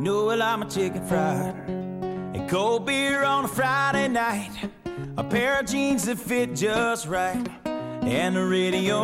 know I like my chicken fried. And cold beer on a Friday night. A pair of jeans that fit just right. And the radio.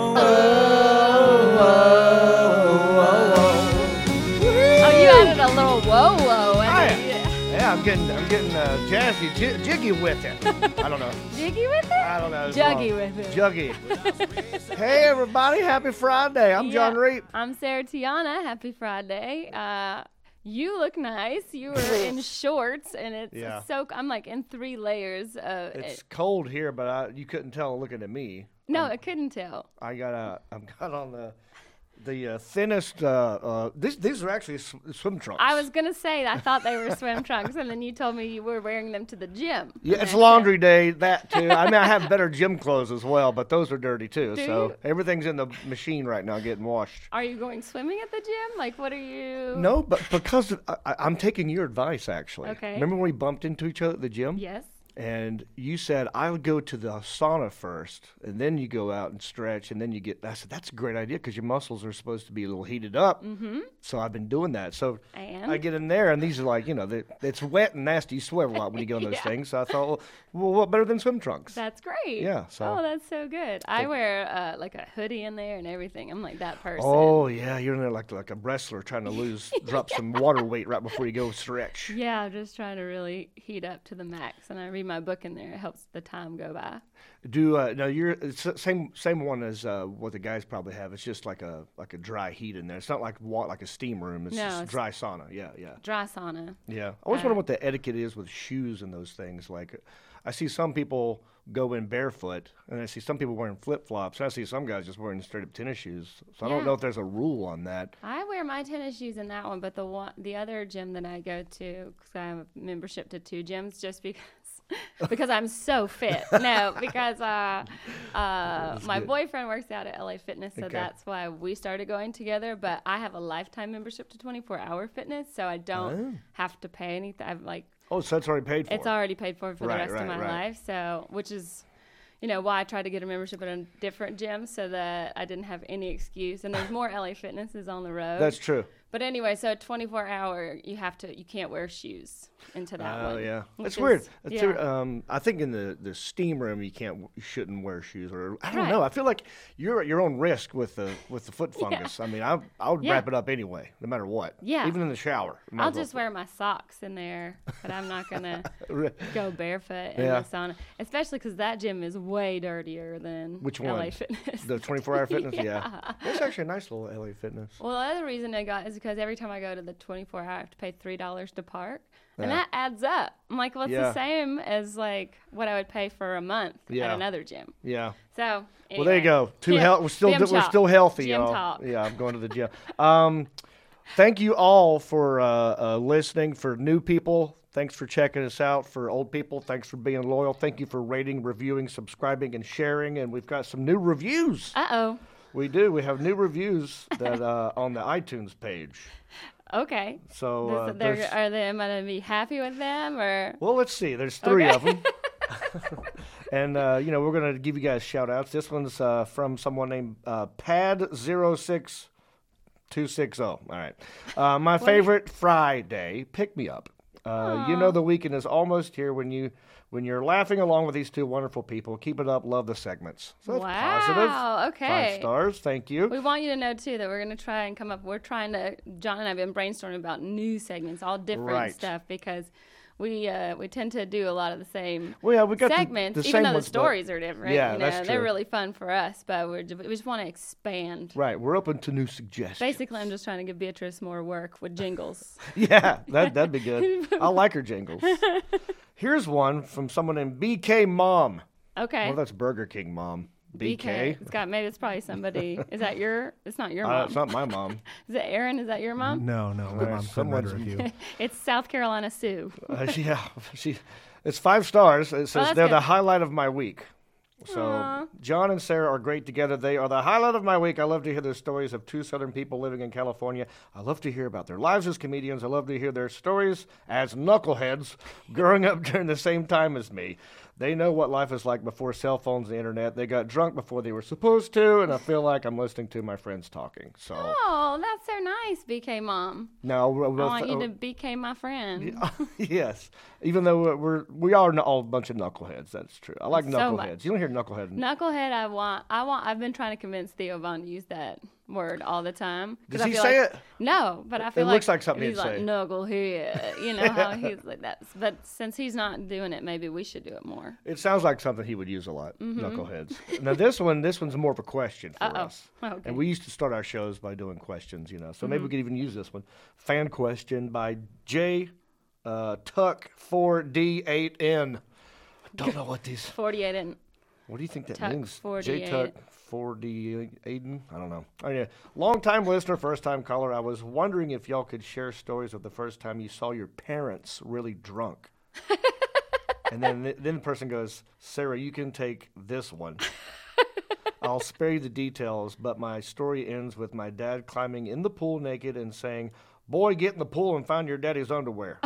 Oh, you added a little whoa. Yeah, I'm getting jazzy, jiggy with it. I don't know. Jiggy with it? I don't know. Juggy with it. Juggy. Hey, everybody. Happy Friday. I'm John Reap. I'm Sarah Tiana. Happy Friday. You look nice. You were in shorts, and it's so. I'm like in 3 layers of. It's cold here, but you couldn't tell looking at me. No, I couldn't tell. I've got on the thinnest. These are actually swim trunks. I was gonna say I thought they were swim trunks, and then you told me you were wearing them to the gym. Yeah, it's laundry day. That too. I mean, I have better gym clothes as well, but those are dirty too. So everything's in the machine right now getting washed. Are you going swimming at the gym? Like, what are you? No, but because I'm taking your advice actually. Okay. Remember when we bumped into each other at the gym? Yes. And you said, I would go to the sauna first, and then you go out and stretch, and then you get. I said, that's a great idea because your muscles are supposed to be a little heated up. Mm-hmm. So I've been doing that. So I get in there, and these are like, it's wet and nasty. You sweat a lot when you go in those things. So I thought, well, what better than swim trunks? That's great. Yeah. So. Oh, that's so good. I wear like a hoodie in there and everything. I'm like that person. Oh, yeah. You're in there like a wrestler trying to drop some water weight right before you go stretch. Yeah, I'm just trying to really heat up to the max. And I read my book in there. It helps the time go by. No, you're same one as what the guys probably have. It's just like a dry heat in there. It's not like a steam room. It's just dry sauna. Yeah. Dry sauna. Yeah. I always wonder what the etiquette is with shoes and those things. Like, I see some people go in barefoot, and I see some people wearing flip-flops, and I see some guys just wearing straight-up tennis shoes. So I don't know if there's a rule on that. I wear my tennis shoes in that one, but the other gym that I go to, because I have a membership to 2 gyms, just because I'm so fit. No, because my boyfriend works out at LA Fitness, so that's why we started going together. But I have a lifetime membership to 24 Hour Fitness, so I don't have to pay anything. I'm like, oh, so that's already paid for. It's already paid for the rest of my life. So, which is, why I tried to get a membership at a different gym so that I didn't have any excuse. And there's more LA Fitnesses on the road. That's true. But anyway, so 24 Hour, you can't wear shoes into that one. Oh, yeah. That's weird. I think in the steam room you shouldn't wear shoes, or I don't know. I feel like you're at your own risk with the foot fungus. I mean, I would wrap it up anyway, no matter what. Yeah. Even in the shower. I'll just wear my socks in there, but I'm not gonna go barefoot in the sauna, especially because that gym is way dirtier than LA Fitness. The 24 Hour Fitness. Yeah. That's actually a nice little LA Fitness. Well, the other reason I got is because every time I go to the 24 Hour, I have to pay $3 to park. And that adds up. I'm like, well, it's the same as like what I would pay for a month at another gym. Yeah. So anyway. Well, there you go. We're still healthy, y'all. Talk. Yeah, I'm going to the gym. Thank you all for listening. For new people, thanks for checking us out. For old people, thanks for being loyal. Thank you for rating, reviewing, subscribing, and sharing. And we've got some new reviews. Uh-oh. We do. We have new reviews that on the iTunes page. Okay. So am I going to be happy with them or? Well, let's see. There's 3 of them. And, we're going to give you guys shout outs. This one's from someone named Pad06260. All right. My favorite Friday, pick me up. The weekend is almost here when you're laughing along with these 2 wonderful people. Keep it up. Love the segments. So that's positive. Okay. 5 stars. Thank you. We want you to know, too, that we're going to try and John and I have been brainstorming about new segments, all different stuff, because we tend to do a lot of the same we got segments, even though the stories are different. Yeah, that's true. They're really fun for us, but we just want to expand. Right. We're open to new suggestions. Basically, I'm just trying to give Beatrice more work with jingles. Yeah, that'd be good. I like her jingles. Here's one from someone named BK Mom. Okay. Well, that's Burger King Mom. BK. It's probably somebody. Is that it's not your mom. It's not my mom. Is it Aaron? Is that your mom? No, my mom's someone's with you. It's South Carolina Sue. It's 5 stars. It says they're the highlight of my week. So John and Sarah are great together. They are the highlight of my week. I love to hear their stories of 2 Southern people living in California. I love to hear about their lives as comedians. I love to hear their stories as knuckleheads growing up during the same time as me. They know what life is like before cell phones and the internet. They got drunk before they were supposed to, and I feel like I'm listening to my friends talking. So. Oh, that's so nice, BK Mom. No, I want you to BK my friend. Yes, even though we are all a bunch of knuckleheads. That's true. I like So knuckleheads. much. You don't hear knucklehead. Knucklehead, I've been trying to convince Theo Vaughn to use that word all the time. Does he say it? No, but I feel It looks like something he's he'd like say. knucklehead. You know how he's like that. But since he's not doing it, maybe we should do it more. It sounds like something he would use a lot. Mm-hmm. Knuckleheads. Now this one's more of a question for Uh-oh. us. Okay. And we used to start our shows by doing questions, So maybe we could even use this one. Fan question by J. Tuck 4D8N. I don't know what these. 48 and What do you think that Tuck means? 48. J. Tuck 4D8N? I don't know. Oh, yeah. Long-time listener, first-time caller. I was wondering if y'all could share stories of the first time you saw your parents really drunk. And then the person goes, Sarah, you can take this one. I'll spare you the details, but my story ends with my dad climbing in the pool naked and saying, boy, get in the pool and find your daddy's underwear.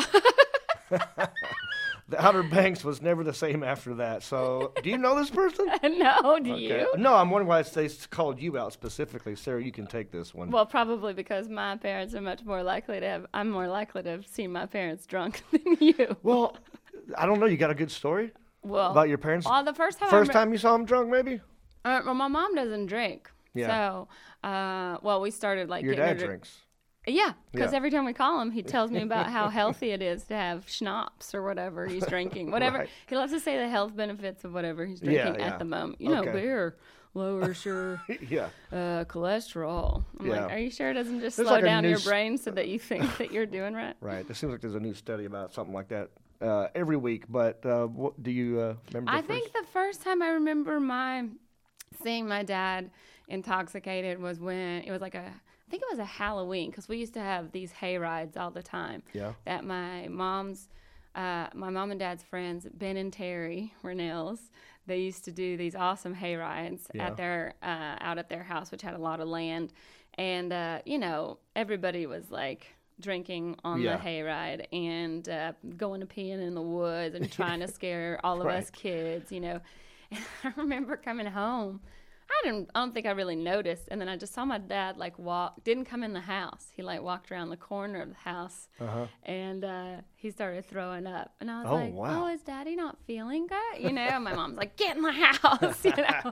The Outer Banks was never the same after that. So, do you know this person? No, do you? No, I'm wondering why they called you out specifically. Sarah, you can take this one. Well, probably because my parents are much more likely to have. I'm more likely to have seen my parents drunk than you. Well, I don't know. You got a good story Well, about your parents? Well, the first time. First time you saw them drunk, maybe? Well, my mom doesn't drink. Yeah. So, we started like Your getting dad her to, drinks. Yeah, because Yeah. every time we call him, he tells me about how healthy it is to have schnapps or whatever he's drinking. Whatever Right. he loves to say the health benefits of whatever he's drinking Yeah. at the moment. You know, Okay. beer lowers your Yeah. cholesterol. I'm Yeah. like, are you sure it doesn't just There's slow like a down new your brain so that you think that you're doing right? Right. It seems like there's a new study about something like that every week. But what do you remember? I think the first time I remember seeing my dad intoxicated was when it was like I think it was a Halloween, because we used to have these hay rides all the time. Yeah. That my mom and dad's friends, Ben and Terry Rennells, they used to do these awesome hay rides Yeah. out at their house, which had a lot of land, and everybody was like drinking on Yeah. the hay ride and going to peeing in the woods and trying to scare all of us Right. kids, And I remember coming home. I don't think I really noticed, and then I just saw my dad didn't come in the house. He walked around the corner of the house, and he started throwing up, and I was Oh, like, wow. "Oh, is Daddy not feeling good?" And my mom's like, "Get in the house,"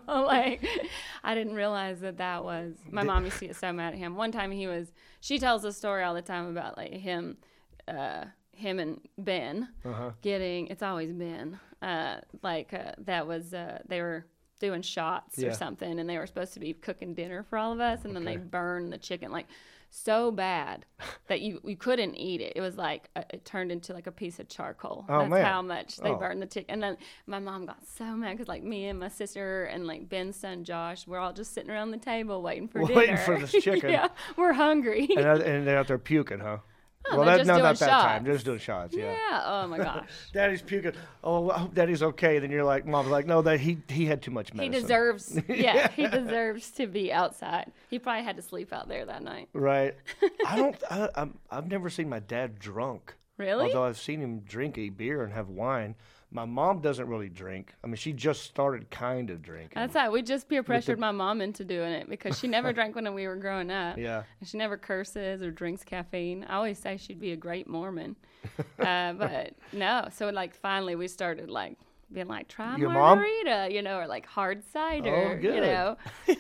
I didn't realize that was my mom used to get so mad at him. One time she tells a story all the time about him and Ben getting. It's always Ben. That was they were doing shots Yeah. or something, and they were supposed to be cooking dinner for all of us, and then they burned the chicken so bad that you couldn't eat it. It was it turned into a piece of charcoal. Oh, That's man. how much they Oh. burned the chicken. And then my mom got so mad because me and my sister and Ben's son Josh, we're all just sitting around the table waiting for dinner. Waiting for this chicken. Yeah, we're hungry. and they're out there puking, huh? Oh, they're just doing not that time. shots. They're just doing shots. Yeah. Yeah. Oh my gosh. Daddy's puking. Oh, I hope Daddy's okay. Then you're like, Mom's like, no, that he had too much He medicine. deserves. Yeah, he deserves to be outside. He probably had to sleep out there that night. Right. I've never seen my dad drunk. Really? Although I've seen him drink a beer and have wine. My mom doesn't really drink. I mean, she just started kind of drinking. That's how we just peer pressured my mom into doing it because she never drank when we were growing up. Yeah. And she never curses or drinks caffeine. I always say she'd be a great Mormon. But no. So finally we started being try Your mom? margarita, or hard cider, Oh, good.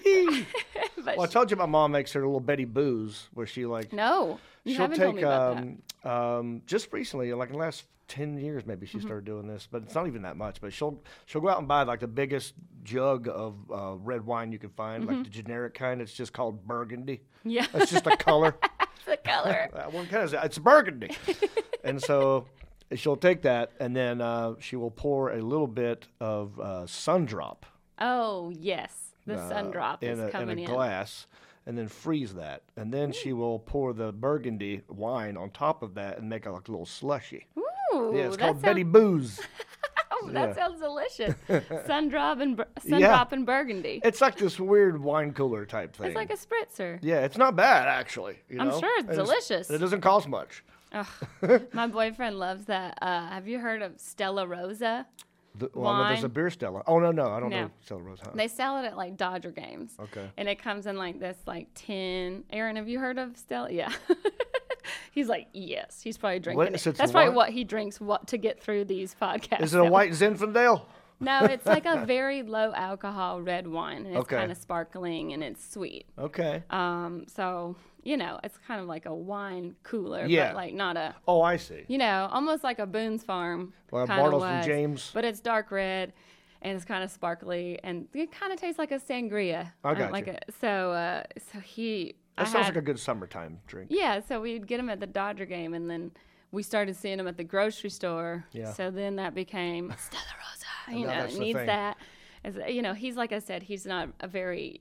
But Well, I told you my mom makes her little Betty Booze where she no, you she'll haven't take told me about that. just recently, in the last 10 years maybe Mm-hmm. she started doing this, but it's not even that much. But she'll go out and buy the biggest jug of red wine you can find, Mm-hmm. the generic kind. It's just called Burgundy. Yeah. It's just a color. The color. What kind is it? It's Burgundy. And so she'll take that and then she will pour a little bit of Sundrop Oh yes, the sun drop is in coming a in. glass. And then freeze that, and then she will pour the Burgundy wine on top of that and make a little slushy. Ooh, Yeah, it's that called sounds, Betty Booze. Oh, that yeah. sounds delicious. Sundrop Yeah. and Burgundy. It's like this weird wine cooler type thing. It's like a spritzer. Yeah, it's not bad actually. I'm sure it's And delicious. It doesn't cost much. Ugh. My boyfriend loves that. Have you heard of Stella Rosa? wine. There's a beer Stella. Oh, no, I don't No. know Stella Rose. Huh? They sell it at like Dodger games. Okay. And it comes in like this like tin. Aaron, have you heard of Stella? Yeah. He's like, yes. He's probably drinking it. That's probably what he drinks to get through these podcasts. Is it a white Zinfandel? No, it's like a very low alcohol red wine, and it's Okay. kind of sparkling and it's sweet. Okay. So it's kind of like a wine cooler, Yeah. but like not a, Oh, I see. almost like a Boone's Farm. Well, kind of Bartles was, and James. but it's dark red, and it's kind of sparkly, and it kind of tastes like a sangria. I got like you. so he. That sounds like a good summertime drink. Yeah, so we'd get him at the Dodger game, and then we started seeing him at the grocery store. Yeah. So then that became Stella Rosa. now that's the Needs thing. that. As he's like I said, he's not very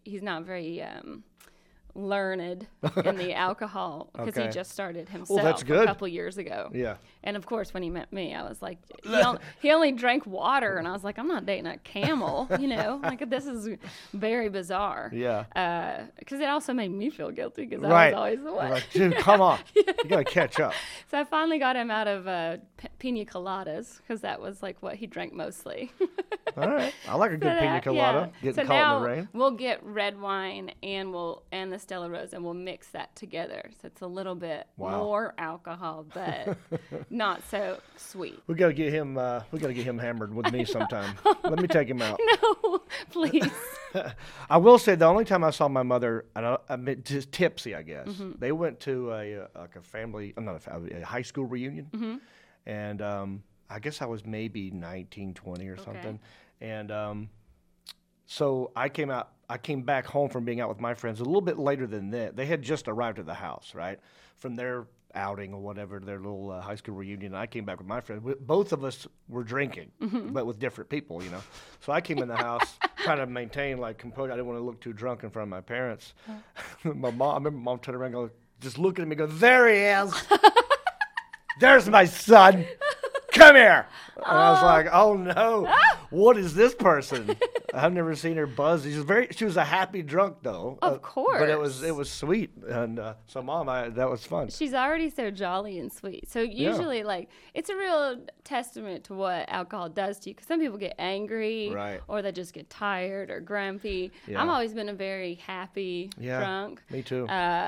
learned in the alcohol because he Okay. just started himself that's a good. couple years ago. Yeah. And of course, when he met me, I was like, he only drank water, and I was like, I'm not dating a camel, like this is very bizarre. Yeah. Because it also made me feel guilty because Right. I was always the one. Like, dude, come on. You got to catch up. So I finally got him out of pina coladas because that was like what he drank mostly. All right. I like a good pina colada. Getting So caught now in the rain. we'll get red wine and the Stella Rosa, and we'll mix that together. So it's a little bit Wow. more alcohol, but not so sweet. We got to get him. We got to get him hammered with me sometime. Let me take him out. No, please. I will say the only time I saw my mother, I mean, just tipsy, I guess. Mm-hmm. They went to a high school reunion, Mm-hmm. and I guess I was maybe 19, 20 or something, and so I came back home from being out with my friends a little bit later than that. They had just arrived at the house, right, from their outing or whatever, their little high school reunion. I came back with my friends. Both of us were drinking, but with different people, So I came in the house trying to maintain like composure. I didn't want to look too drunk in front of my parents. I remember mom turned around and just looking at me and go, there he is. There's my son. Come here. And I was like, oh no, what is this person? I've never seen her buzz. She was a happy drunk though. Of course. But it was sweet. And so mom, that was fun. She's already so jolly and sweet. So usually, it's a real testament to what alcohol does to you. Because some people get angry, Right. or they just get tired or grumpy. Yeah. I've always been a very happy drunk. Me too.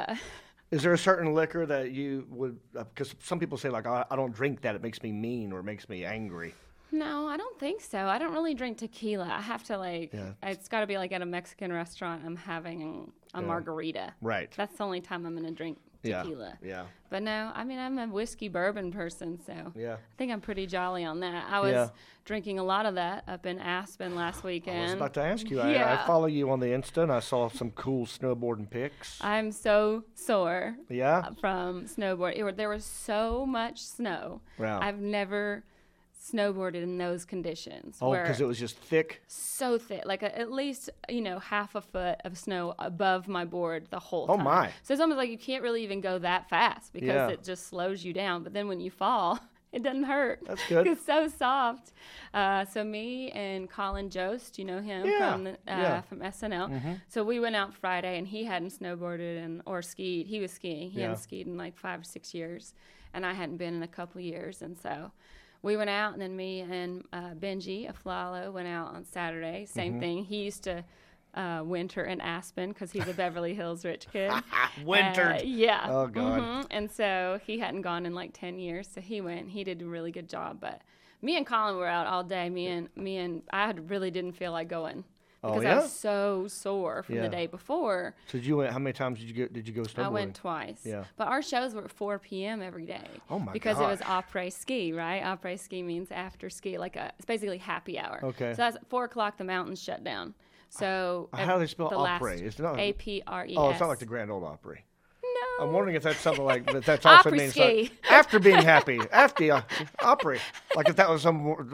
Is there a certain liquor that you would? Because some people say like, I don't drink that; it makes me mean or it makes me angry. No, I don't think so. I don't really drink tequila. I have to it's got to be like at a Mexican restaurant. I'm having a margarita. Right. That's the only time I'm going to drink tequila. Yeah. But no, I mean, I'm a whiskey bourbon person, so Yeah. I think I'm pretty jolly on that. I was drinking a lot of that up in Aspen last weekend. I was about to ask you. Yeah. I follow you on the Insta, and I saw some cool snowboarding pics. I'm so sore Yeah. from snowboard. There was so much snow. Wow. I've never snowboarded in those conditions. Oh, where because it was just thick. so thick, like at least half a foot of snow above my board the whole Oh, time. my. So it's almost like you can't really even go that fast because Yeah. it just slows you down. But then when you fall, it doesn't hurt. That's good. It's so soft. So me and Colin Jost, you know him Yeah. from SNL. So we went out Friday, and he hadn't snowboarded or skied. He was skiing. He hadn't skied in like 5 or 6 years, and I hadn't been in a couple years, and so. We went out, and then me and Benji Aflalo went out on Saturday. Same thing. He used to winter in Aspen because he's a Beverly Hills rich kid. Wintered. Yeah. Oh, God. And so he hadn't gone in like 10 years, so he went. He did a really good job. But me and Colin were out all day. Me and I really didn't feel like going because I was so sore from the day before. So how many times did you go snowboarding? I went twice. Yeah. But our shows were at 4 p.m. every day. Oh, my Because it was gosh. après ski, right? Après ski means after ski, it's basically happy hour. Okay. So that's at 4 o'clock, the mountains shut down. So How do they spell the après? last- It's not A-P-R-E-S. Oh, it's not like the Grand Ole Opry. No. I'm wondering if that's something like that. That's also Opry means ski. after being happy, after Opry. Like if that was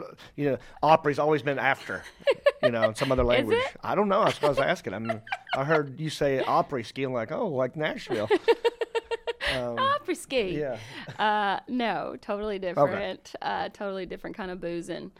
Opry's always been after, in some other language. it? I don't know. That's what I was asking. I heard you say Opry ski. I'm like, oh, like Nashville. Opry ski. Yeah. No, totally different. Totally different kind of boozing.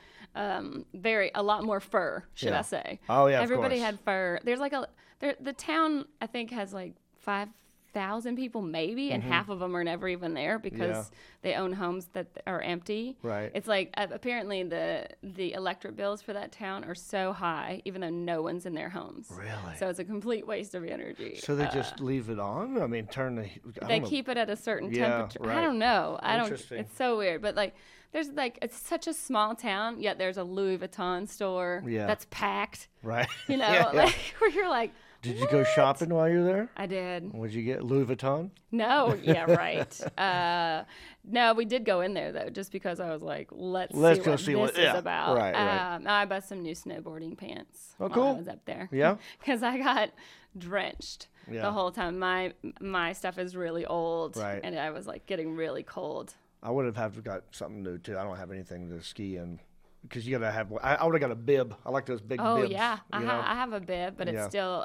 A lot more fur, should Yeah. I say? Oh, yeah, of Everybody course. had fur. There's the town I think has like 2,000 people maybe, and half of them are never even there because they own homes that are empty. Right. It's like apparently the electric bills for that town are so high, even though no one's in their homes. Really? So it's a complete waste of energy. So they just leave it on? I mean, They keep it at a certain temperature. Right. I don't know. Interesting. It's so weird, but like there's like it's such a small town, yet there's a Louis Vuitton store that's packed. Right. You know, like where you're like, did you go shopping while you were there? I did. What'd you get? Louis Vuitton? No, yeah, right. No, we did go in there though, just because I was like, let's go see what this is about. Right. I bought some new snowboarding pants. Oh, while cool. I was up there. Yeah. Because I got drenched Yeah. the whole time. My stuff is really old, Right. and I was like getting really cold. I would have got something new too. I don't have anything to ski in because you gotta have. I would have got a bib. I like those big bibs. Oh yeah, you know? I have a bib, but it's Yeah. still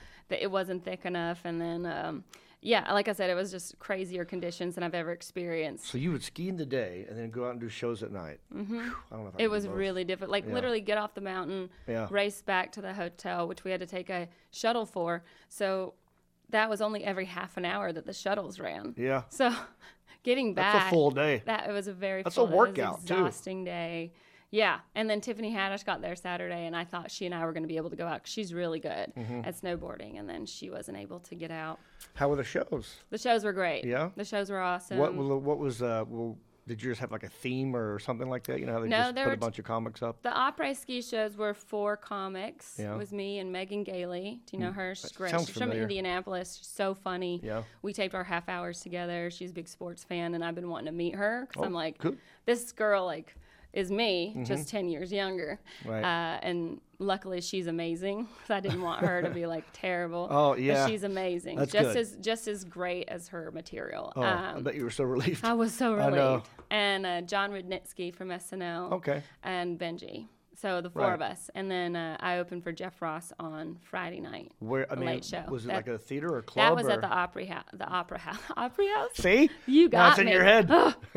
it wasn't thick enough, and then yeah, like I said, it was just crazier conditions than I've ever experienced. So you would ski in the day and then go out and do shows at night. Mm-hmm. I don't know if I It could was do both. really difficult. Like literally get off the mountain, race back to the hotel, which we had to take a shuttle for. So that was only every half an hour that the shuttles ran. Yeah. So getting back, That's a full day. That it was a very That's full a day. workout, It was too. an exhausting day. Yeah, and then Tiffany Haddish got there Saturday, and I thought she and I were going to be able to go out 'cause she's really good at snowboarding, and then she wasn't able to get out. How were the shows? The shows were great. Yeah? The shows were awesome. What was did yours have like a theme or something like that? You know how they No, just there put were a bunch of comics up? The après ski shows were 4 comics. Yeah. It was me and Megan Gailey. Do you know her? She's great. sounds She's from familiar. Indianapolis. She's so funny. Yeah. We taped our half hours together. She's a big sports fan, and I've been wanting to meet her because I'm like, good. this girl like is me, just 10 years younger. Right. And luckily she's amazing because I didn't want her to be like terrible. Oh, yeah. But she's amazing. That's just as great as her material. Oh, I bet you were so relieved. I was so I know. relieved. And John Rudnitsky from SNL. Okay. And Benji. So the 4 Right. of us. And then I opened for Jeff Ross on Friday night. Where I the mean, late show. was it That- like a theater or club? That was or? at the Opry House. The Opera House. Opry House? See? You Now got it's in me. your head.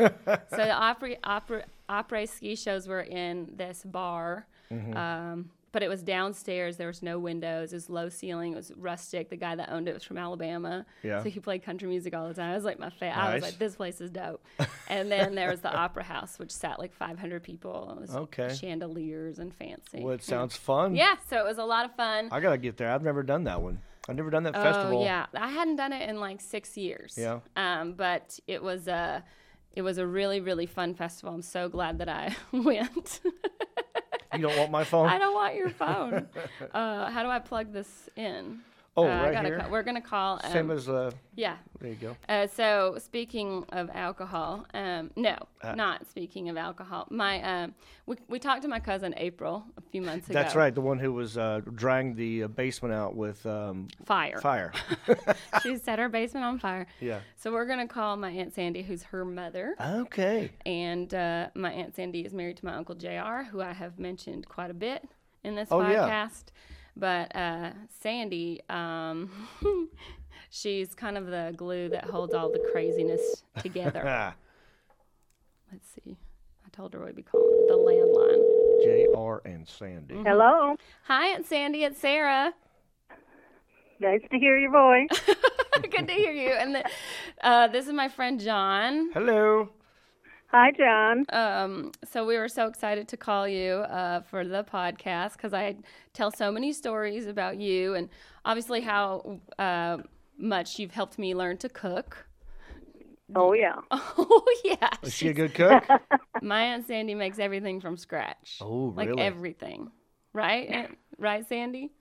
So the Opry ski shows were in this bar. Mm-hmm. But it was downstairs. There was no windows. It was low ceiling. It was rustic. The guy that owned it was from Alabama. Yeah. So he played country music all the time. I was like, I was Nice. like, this place is dope. And then there was the Opera House, which sat like 500 people. It was Okay. chandeliers and fancy. Well, it sounds fun. Yeah, so it was a lot of fun. I gotta get there. I've never done that one. I've never done that festival. Oh yeah, I hadn't done it in like 6 years. Yeah. But it was a really, really fun festival. I'm so glad that I went. You don't want my phone? I don't want your phone. How do I plug this in? Oh, I right gotta here. we're gonna call. Same as Yeah. there you go. So speaking of alcohol, no, not speaking of alcohol. My we talked to my cousin April a few months ago. That's right, the one who was drying the basement out with Fire. fire. She set her basement on fire. Yeah. So we're gonna call my Aunt Sandy, who's her mother. Okay. And my Aunt Sandy is married to my Uncle JR, who I have mentioned quite a bit in this Oh, yeah. podcast. But Sandy, she's kind of the glue that holds all the craziness together. Ah, Let's see. I told her we'd be calling the landline. J.R. and Sandy. Hello. Hi, Aunt Sandy. It's Sarah. Nice to hear your voice. Good to hear you. And this is my friend John. Hello. Hi, John. So we were so excited to call you for the podcast because I tell so many stories about you and obviously how much you've helped me learn to cook. Oh, yeah. Oh, yeah. Is she a good cook? My Aunt Sandy makes everything from scratch. Oh, Like really? everything. Right? Right, Sandy?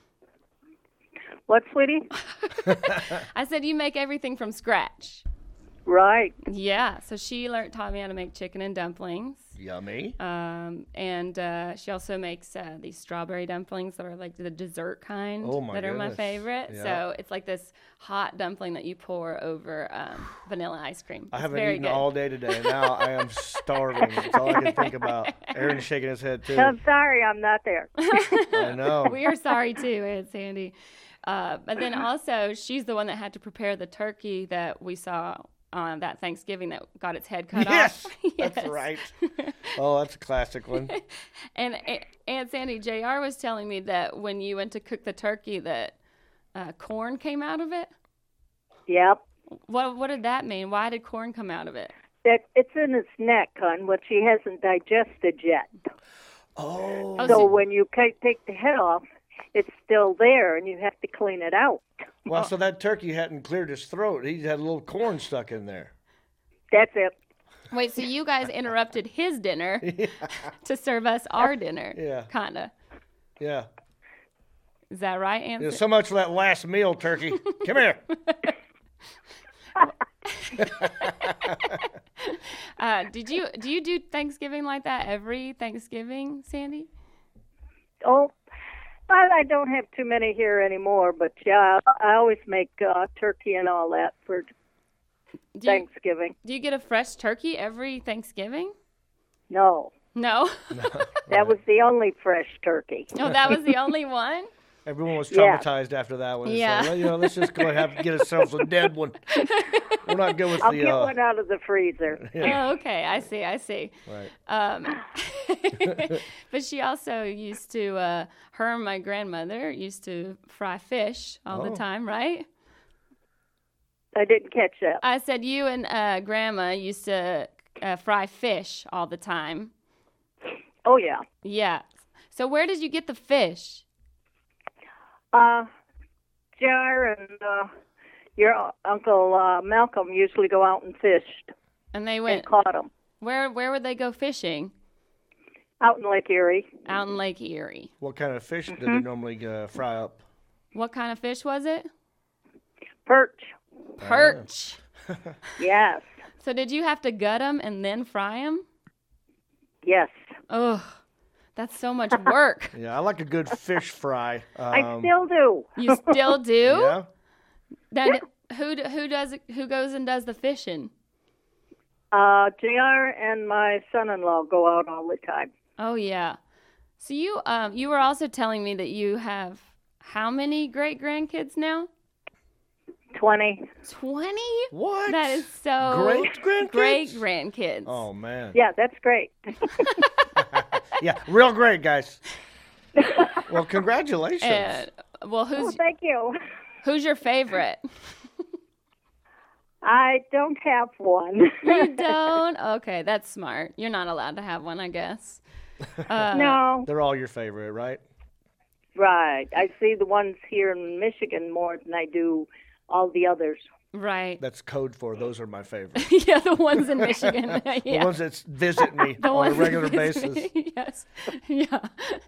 What, sweetie? I said you make everything from scratch. Right. Yeah. So she taught me how to make chicken and dumplings. Yummy. And she also makes these strawberry dumplings that are like the dessert kind Oh, my that are my goodness. favorite. Yeah. So it's like this hot dumpling that you pour over vanilla ice cream. I It's haven't very eaten good. all day today, and now I am starving. That's all I can think about. Aaron's shaking his head, too. I'm sorry I'm not there. I know. We are sorry too, Aunt Sandy. But then also, she's the one that had to prepare the turkey that we saw on that Thanksgiving that got its head cut Yes, off. that's right. Oh, that's a classic one. And Aunt Sandy, JR was telling me that when you went to cook the turkey that corn came out of it. Yep. What did that mean? Why did corn come out of it? It's in its neck, hon, which he hasn't digested yet. Oh. So when you take the head off, it's still there, and you have to clean it out. Well, so that turkey hadn't cleared his throat. He had a little corn stuck in there. That's it. Wait, so you guys interrupted his dinner to serve us our dinner? Yeah. Kinda. Yeah. Is that right, Anthony? Yeah, so much for that last meal, turkey. Come here. Do you do Thanksgiving like that every Thanksgiving, Sandy? Oh, I don't have too many here anymore, but yeah, I always make turkey and all that for Thanksgiving. Do you get a fresh turkey every Thanksgiving? No. No? That was the only fresh turkey. Oh, that was the only one? Everyone was traumatized after that one. Yeah. So, let's just go ahead and get ourselves a dead one. We're not good with I'll get one out of the freezer. Yeah. Oh, okay. I see. Right. But she also used to, her and my grandmother used to fry fish all the time, right? I didn't catch that. I said you and Grandma used to fry fish all the time. Oh, yeah. Yeah. So where did you get the fish? Jar and your Uncle Malcolm usually go out and fished. And they went. And caught them. Where would they go fishing? Out in Lake Erie. Out in Lake Erie. What kind of fish did they normally fry up? What kind of fish was it? Perch. Perch. Yes. So did you have to gut them and then fry them? Yes. Oh, that's so much work. Yeah, I like a good fish fry. I still do. You still do? Yeah. Then who goes and does the fishing? JR and my son-in-law go out all the time. Oh yeah. So you were also telling me that you have how many great grandkids now? 20. 20? What? That is so Great grandkids? Great grandkids. Oh man. Yeah, that's great. Yeah, real great, guys. Well, congratulations. Well, Thank you. who's your favorite? I don't have one. You don't? Okay, that's smart. You're not allowed to have one, I guess. No. They're all your favorite, right? Right. I see the ones here in Michigan more than I do all the others. Right. That's code for those are my favorite. Yeah, the ones in Michigan. Yeah. The ones that visit me on a regular basis. Yes. Yeah.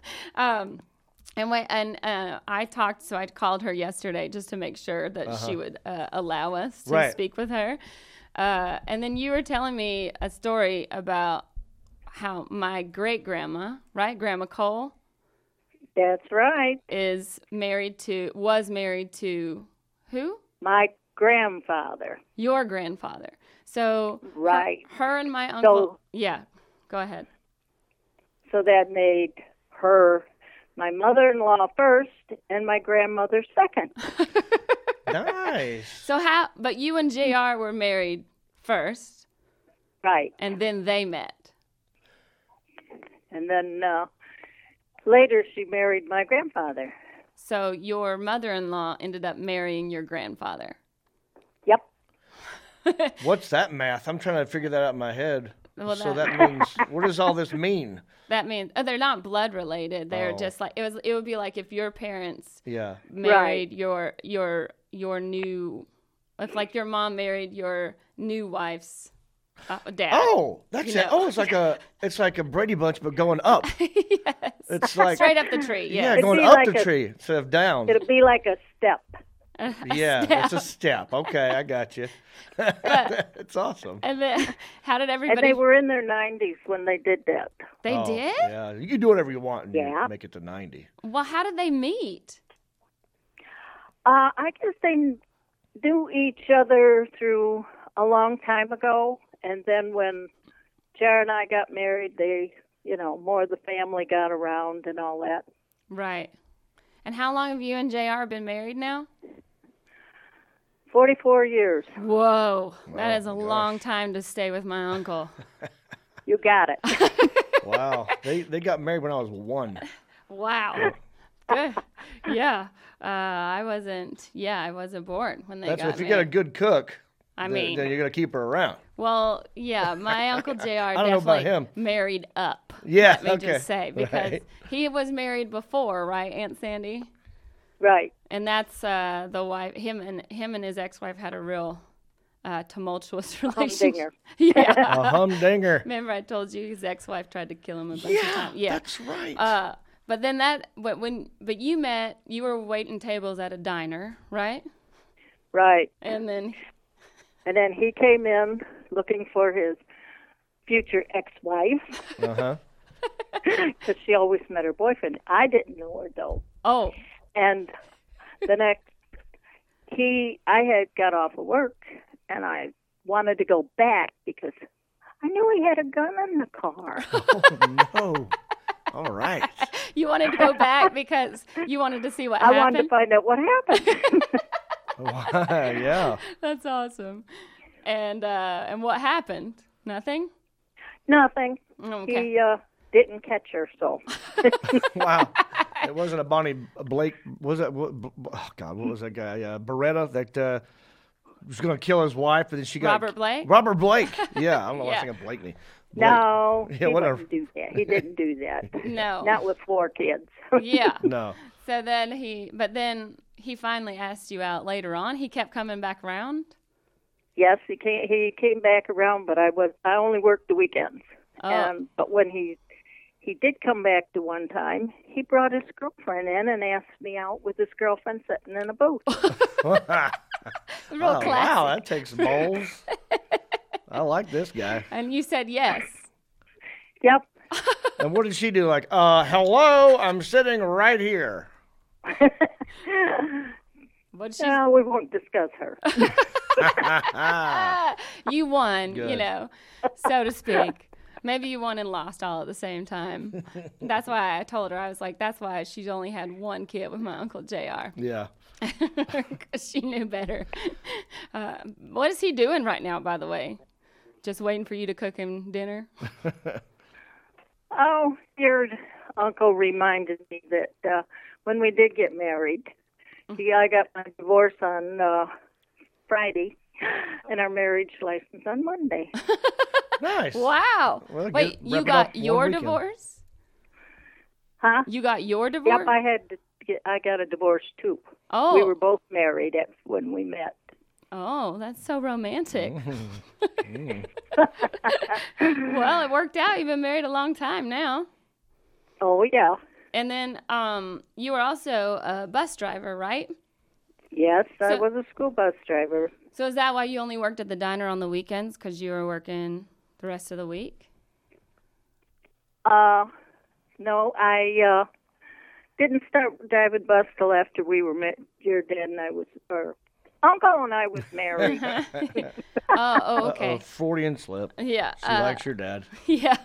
And I talked, so I called her yesterday just to make sure that she would allow us to speak with her. And then you were telling me a story about how my great-grandma, right, Grandma Cole? That's right. Was married to who? My grandfather. Your grandfather. So right. Her and my uncle. Yeah, go ahead. So that made her my mother-in-law first and my grandmother second. Nice. So but you and JR were married first. Right. And then they met. And then later she married my grandfather. So your mother-in-law ended up marrying your grandfather. Yep. What's that math? I'm trying to figure that out in my head. Well, so that means, what does all this mean? That means they're not blood related. They're just like it would be like if your parents married your new, if like your mom married your new wife's dad. Oh, that's it. Oh, it's like a Brady Bunch, but going up. Yes. It's like straight up the tree. Yeah, going up like the tree instead of down. It'll be like a step. It's a step. Okay, I got you. It's awesome. And then, how did everybody? And they were in their 90s when they did that. They did? Yeah, you can do whatever you want and you make it to 90. Well, how did they meet? I guess they knew each other through a long time ago, and then when Jar and I got married, they, more of the family got around and all that. Right. And how long have you and JR been married now? 44 years. Whoa. That is a long time to stay with my uncle. You got it. Wow. They got married when I was 1. Wow. Good. Yeah. I wasn't born when they That's got if you get a married. good cook. I then mean, you're gonna keep her around. well, yeah, my Uncle JR don't know about definitely him. married up. Yeah, Let me okay. just say, because Right. he was married before, right, Aunt Sandy? Right. And that's the wife. Him and his ex-wife had a real tumultuous relationship. Humdinger. Yeah. A humdinger. Remember, I told you his ex-wife tried to kill him a bunch of Yeah, times. Yeah, that's right. but then but you were waiting tables at a diner, right? Right. And then And then he came in looking for his future ex-wife Uh-huh. because she always met her boyfriend. I didn't know her though. oh, And the next, I had got off of work and I wanted to go back because I knew he had a gun in the car. Oh, no. All right. you wanted to go back because you wanted to see what I happened. wanted to find out what happened. Yeah. That's awesome. And what happened? Nothing. Nothing. Okay. He didn't catch her, so. Wow. It wasn't a Bonnie Blake. Was it? Oh, God, what was that guy? Beretta that was going to kill his wife, and then she got Robert Blake? Robert Blake. Yeah, I don't know. I was Yeah. thinking Blakely. Blake. No, Yeah, he whatever. wouldn't do that. He didn't do that. No. Not with 4 kids. Yeah. No. So then he finally asked you out later on. He kept coming back around. Yes, he came back around, but I only worked the weekends. Oh. But when he did come back to one time, he brought his girlfriend in and asked me out with his girlfriend sitting in a booth. Real Wow, classic. that takes balls. I like this guy. And you said yes. Yep. And what did she do? Like, hello, I'm sitting right here. What did she? No, we won't discuss her. You won, Good. so to speak. Maybe you won and lost all at the same time. That's why I told her. I was like, that's why she's only had one kid with my Uncle JR. Yeah. Because she knew better. What is he doing right now, by the way? Just waiting for you to cook him dinner? Oh, your uncle reminded me that when we did get married, I got my divorce on Friday and our marriage license on Monday. Nice. Wow. Well, Wait, wrap you it got up one your weekend. divorce? Huh? You got your divorce? Yep, I got a divorce too. Oh. We were both married when we met. Oh, that's so romantic. Mm. Well, it worked out. You've been married a long time now. Oh, yeah. And then you were also a bus driver, right? Yes, I So- was a school bus driver. So is that why you only worked at the diner on the weekends? Because you were working the rest of the week? No, I didn't start driving bus till after we were met. Your dad and I or Uncle and I was married. Oh, okay. Freudian slip. Yeah. She likes your dad. Yeah.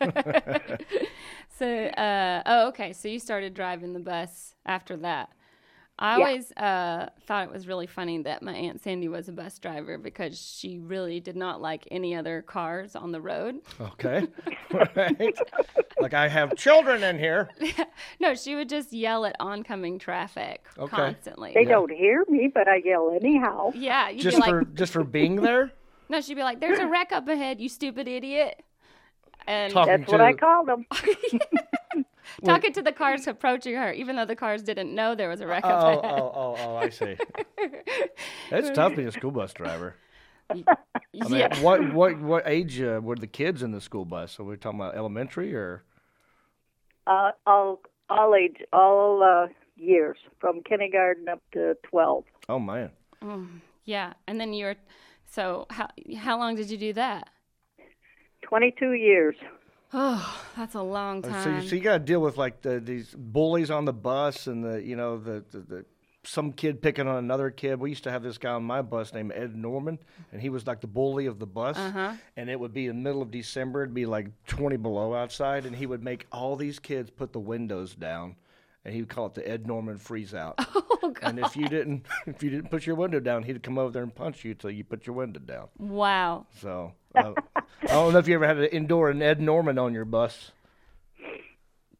So, okay. So you started driving the bus after that. I always thought it was really funny that my Aunt Sandy was a bus driver because she really did not like any other cars on the road. Okay. Right. Like, I have children in here. No, she would just yell at oncoming traffic Okay. constantly. They don't hear me, but I yell anyhow. Yeah, you'd Just be like, just for being there? no, she'd be like, "There's a wreck up ahead, you stupid idiot," and Talking That's what to- I call them. talking to the cars approaching her, even though the cars didn't know there was a wreck up Oh, ahead. oh, I see. It's tough being a school bus driver. I mean, Yeah. what age were the kids in the school bus? So we're talking about elementary or? All years, from kindergarten up to 12. Oh man. Yeah, and then so how long did you do that? 22 years. Oh, that's a long time. So you got to deal with like these bullies on the bus and the some kid picking on another kid. We used to have this guy on my bus named Ed Norman, and he was like the bully of the bus. And it would be in the middle of December. It'd be like 20 below outside, and he would make all these kids put the windows down, and he would call it the Ed Norman freeze out. Oh, God. And if you didn't put your window down, he'd come over there and punch you till you put your window down. Wow. So I don't know if you ever had to endure an Ed Norman on your bus.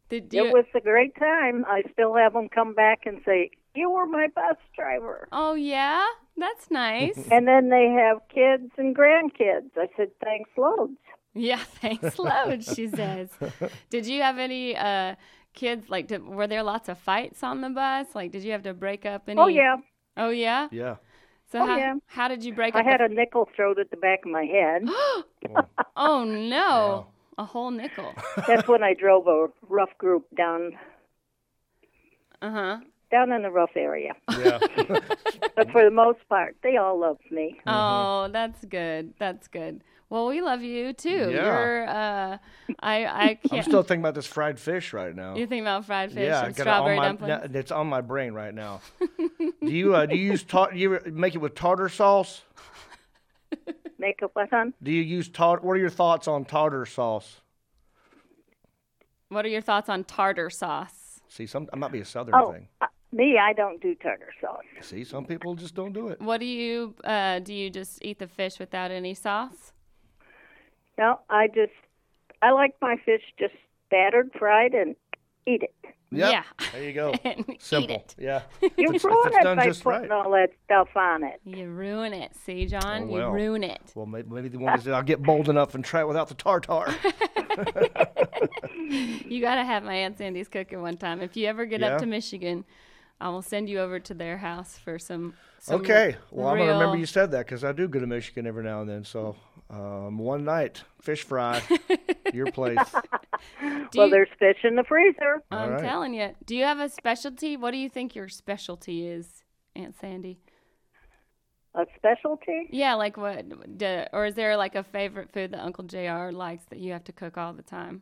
Did you? It was a great time. I still have them come back and say, "You were my bus driver." Oh yeah, that's nice. And then they have kids and grandkids. I said, "Thanks loads." Yeah, thanks loads, she says. Did you have any kids? Like, were there lots of fights on the bus? Like, did you have to break up any? Oh yeah. Oh yeah. Yeah. So yeah. how did you break I up? had a nickel thrown at the back of my head. Oh no, a whole nickel. That's when I drove a rough group down Uh-huh. down in the rough area. Yeah. But for the most part, they all loved me. Oh, that's good. That's good. Well, we love you too. Yeah. You're I I'm can't. still thinking about this fried fish right now. You think about fried fish Yeah, I and got it on strawberry my, dumplings? it's on my brain right now. Do you use do you ever make it with tartar sauce? Make up what, hon? Do you use what are your thoughts on tartar sauce? What are your thoughts on tartar sauce? See, it might be a southern Oh, thing. me, I don't do tartar sauce. See, some people just don't do it. What do you just eat the fish without any sauce? No, I like my fish just battered, fried, and eat it. Yep. Yeah. There you go. And eat Simple. it. Yeah. You If ruin it's it done by just putting right. all that stuff on it. You ruin it. See, John? Oh, well. You ruin it. Well, maybe the one is I'll get bold enough and try it without the tartar. You got to have my Aunt Sandy's cooking one time. If you ever get Yeah? up to Michigan, I will send you over to their house for some Okay. Well, I'm going to remember real- you said that because I do go to Michigan every now and then. So one night, fish fry, your place. Well, there's fish in the freezer. I'm right. telling you. Do you have a specialty? What do you think your specialty is, Aunt Sandy? A specialty? Yeah, like what? Or is there like a favorite food that Uncle JR likes that you have to cook all the time?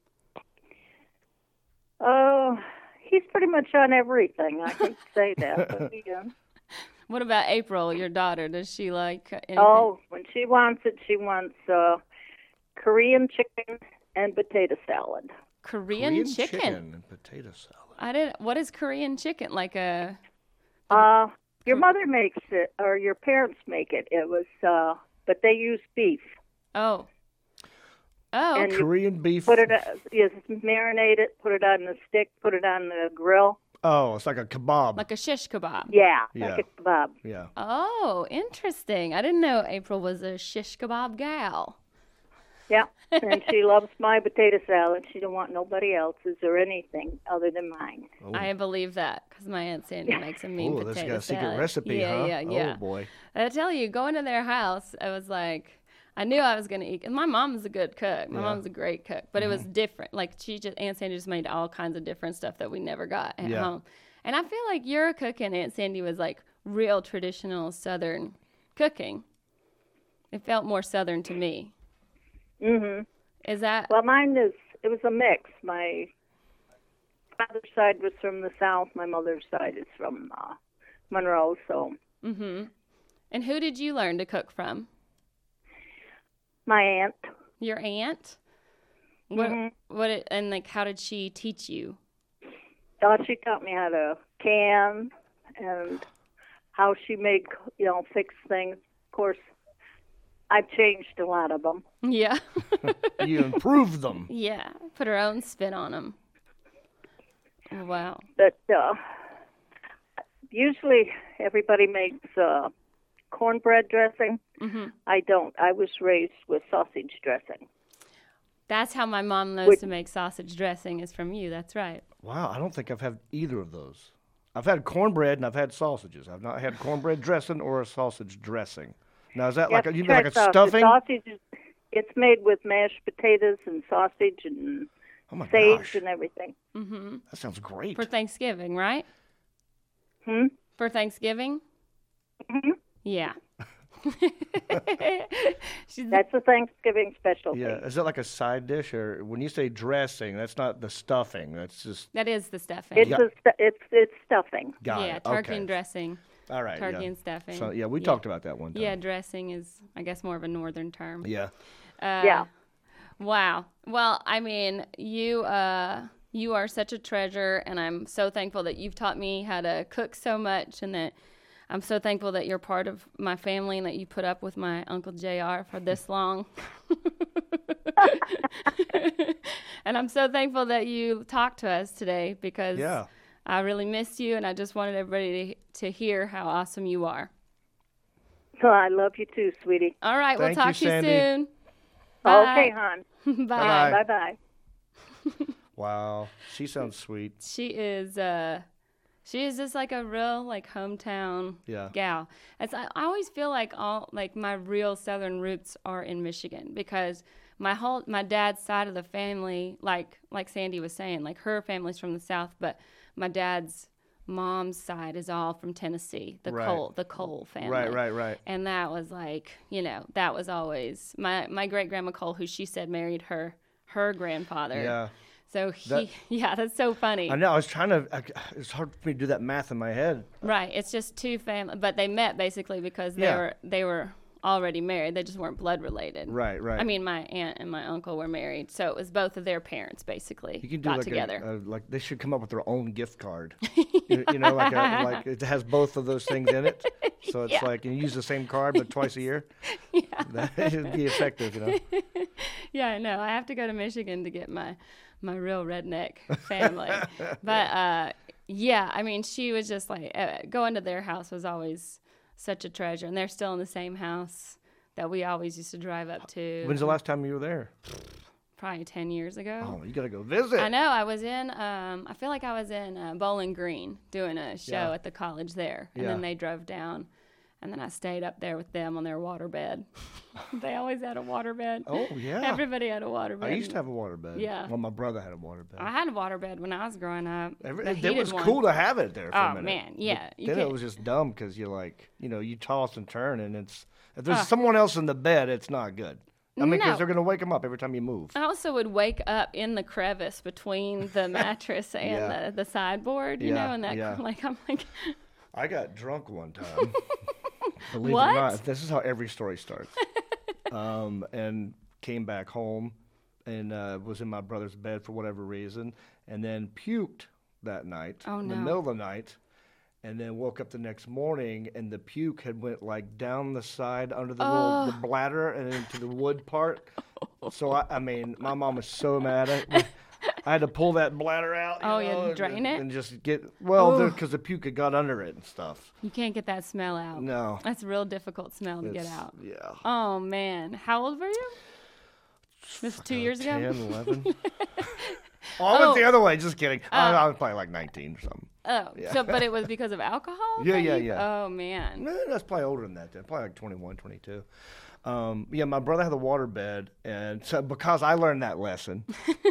Oh, he's pretty much on everything. I hate to say that, but yeah. What about April, your daughter? Does she like anything? Oh, when she wants it, she wants Korean chicken and potato salad. Korean chicken. and potato salad. I didn't. What is Korean chicken? Like a? Your mother makes it, or your parents make it. It was, but they use beef. Oh. Oh. And you Korean beef. put it, you marinate it, put it on the stick, put it on the grill. Oh, it's like a kebab. Like a shish kebab. Yeah, Yeah. like a kebab. Yeah. Oh, interesting. I didn't know April was a shish kebab gal. Yeah, and she loves my potato salad. She don't want nobody else's or anything other than mine. I believe that because my Aunt Sandy makes a mean Oh, potato that's got a secret salad. recipe, yeah, huh? Yeah, yeah, Oh, boy. I tell you, going to their house, I was like, I knew I was going to eat. And my mom's a good cook. My mom's a great cook. But it was different. Like, Aunt Sandy just made all kinds of different stuff that we never got at Yeah. home. And I feel like your cooking, Aunt Sandy, was like real traditional Southern cooking. It felt more Southern to me. Mm-hmm. Is that? Well, it was a mix. My father's side was from the South. My mother's side is from Monroe, so. Mm-hmm. And who did you learn to cook from? My aunt. Your aunt? And like, how did she teach you? She taught me how to can and how she made, fix things. Of course, I've changed a lot of them. Yeah. You improved them. Yeah. Put her own spin on them. Wow. But usually everybody makes cornbread dressing. Mm-hmm. I don't. I was raised with sausage dressing. That's how my mom knows to make sausage dressing is from you. That's right. Wow, I don't think I've had either of those. I've had cornbread and I've had sausages. I've not had cornbread dressing or a sausage dressing. Now, is that like you mean like a stuffing? Sausage it's made with mashed potatoes and sausage and Oh my sage gosh, and everything. Mm-hmm. that sounds great. For Thanksgiving, right? Hmm? For Thanksgiving? Mhm. Yeah. That's a Thanksgiving specialty. Yeah, is that like a side dish, or when you say dressing, that's not the stuffing. That's just That is the stuffing. It's stuffing. got yeah, it. turkey Okay. and dressing. All right. Turkey yeah. and stuffing. So yeah, we talked about that one time. Yeah, dressing is, I guess, more of a northern term. Yeah. Yeah. Wow. Well, I mean, you are such a treasure, and I'm so thankful that you've taught me how to cook so much, and that I'm so thankful that you're part of my family and that you put up with my Uncle JR for this long. And I'm so thankful that you talked to us today because I really missed you, and I just wanted everybody to hear how awesome you are. So I love you too, sweetie. All right, we'll talk to you soon. Okay, hon. Bye. Bye-bye. Wow, she sounds sweet. She is just like a real like hometown gal. I always feel like my real Southern roots are in Michigan because my dad's side of the family, like Sandy was saying, like her family's from the South, but my dad's mom's side is all from Tennessee, the Cole family. Right. And that was like, that was always my great grandma Cole, who she said married her grandfather. Yeah. So that's so funny. I know. I was trying to. It's hard for me to do that math in my head. Right. It's just two families, but they met basically because they were already married. They just weren't blood related. Right. I mean, my aunt and my uncle were married, so it was both of their parents basically you can do got like together. Like they should come up with their own gift card. like it has both of those things in it. So it's like you use the same card but twice a year. Yeah. That should be effective, Yeah, I know. I have to go to Michigan to get my real redneck family. But I mean, she was just like going to their house was always such a treasure, and they're still in the same house that we always used to drive up to. When's the last time you were there? Probably 10 years ago. Oh, you gotta go visit. I know. I was in. I feel like I was in Bowling Green doing a show at the college there, and then they drove down, and then I stayed up there with them on their waterbed. They always had a waterbed. Oh yeah. Everybody had a waterbed. I used to have a waterbed. Yeah. Well, my brother had a waterbed. I had a waterbed when I was growing up. It was cool to have it there for a minute. Oh man, yeah. Then it was just dumb because you toss and turn, and if there's someone else in the bed, it's not good. I mean, because they're going to wake them up every time you move. I also would wake up in the crevice between the mattress and the sideboard, and that like I'm like. I got drunk one time. Believe it or not, this is how every story starts. And came back home and was in my brother's bed for whatever reason, and then puked that night in the middle of the night, and then woke up the next morning, and the puke had went like down the side under the bladder and into the wood part. So I mean, my mom was so mad at me. I had to pull that bladder out. You had to drain it? And just get, because the puke had got under it and stuff. You can't get that smell out. No. That's a real difficult smell to get out. Yeah. Oh, man. How old were you? This was 2 years ago? 10, 11. I went the other way. Just kidding. I was probably like 19 or something. Oh, yeah. But it was because of alcohol? Yeah. Oh, man. No, that's probably older than that then. Probably like 21, 22. My brother had a waterbed, and so because I learned that lesson,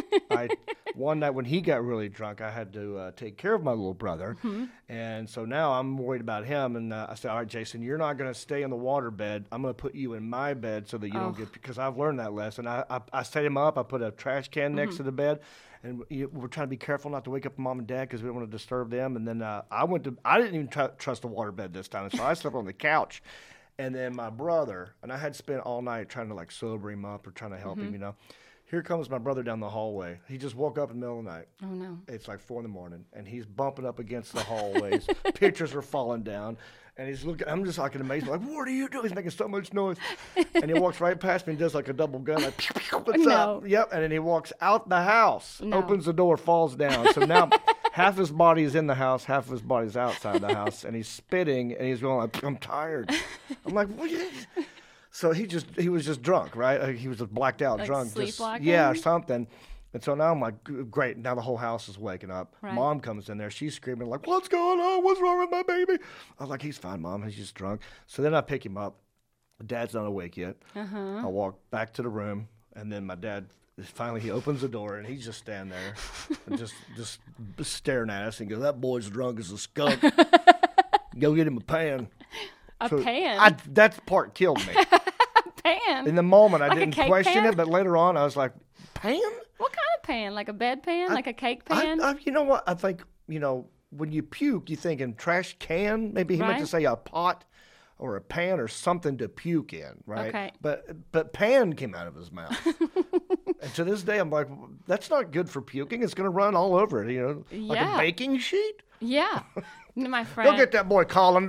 one night when he got really drunk, I had to take care of my little brother, and so now I'm worried about him. And I said, "All right, Jason, you're not going to stay in the waterbed. I'm going to put you in my bed so that you don't get." Because I've learned that lesson. I set him up. I put a trash can next to the bed. And we're trying to be careful not to wake up mom and dad because we don't want to disturb them. And then I didn't even trust the waterbed this time, so I slept on the couch. And then my brother, and I had spent all night trying to like sober him up or trying to help him, Here comes my brother down the hallway. He just woke up in the middle of the night. Oh, no. It's like 4 a.m, and he's bumping up against the hallways. Pictures are falling down. And he's looking, I'm just like in amazement, like, what are you doing? He's making so much noise. And he walks right past me and does like a double gun, like, what's up? Yep. And then he walks out the house, opens the door, falls down. So now half his body is in the house, half of his body is outside the house. And he's spitting, and he's going like, I'm tired. I'm like, what? So he was just drunk, right? He was just blacked out, like drunk. Sleepwalking? Yeah, or something. And so now I'm like, great. Now the whole house is waking up. Right. Mom comes in there. She's screaming like, what's going on? What's wrong with my baby? I was like, he's fine, Mom. He's just drunk. So then I pick him up. Dad's not awake yet. I walk back to the room. And then my dad, finally, he opens the door. And he's just standing there and just staring at us. And goes, that boy's drunk as a skunk. Go get him a pan. A pan? That part killed me. Pan? In the moment, I like didn't question it. But later on, I was like, pan? What kind of pan? Like a bed pan? Like a cake pan? You know what? I think, when you puke, you think in trash can. Maybe he meant to say a pot or a pan or something to puke in, right? Okay. But pan came out of his mouth. And to this day, I'm like, that's not good for puking. It's going to run all over it, like a baking sheet. Yeah. My friend. Go get that boy colander.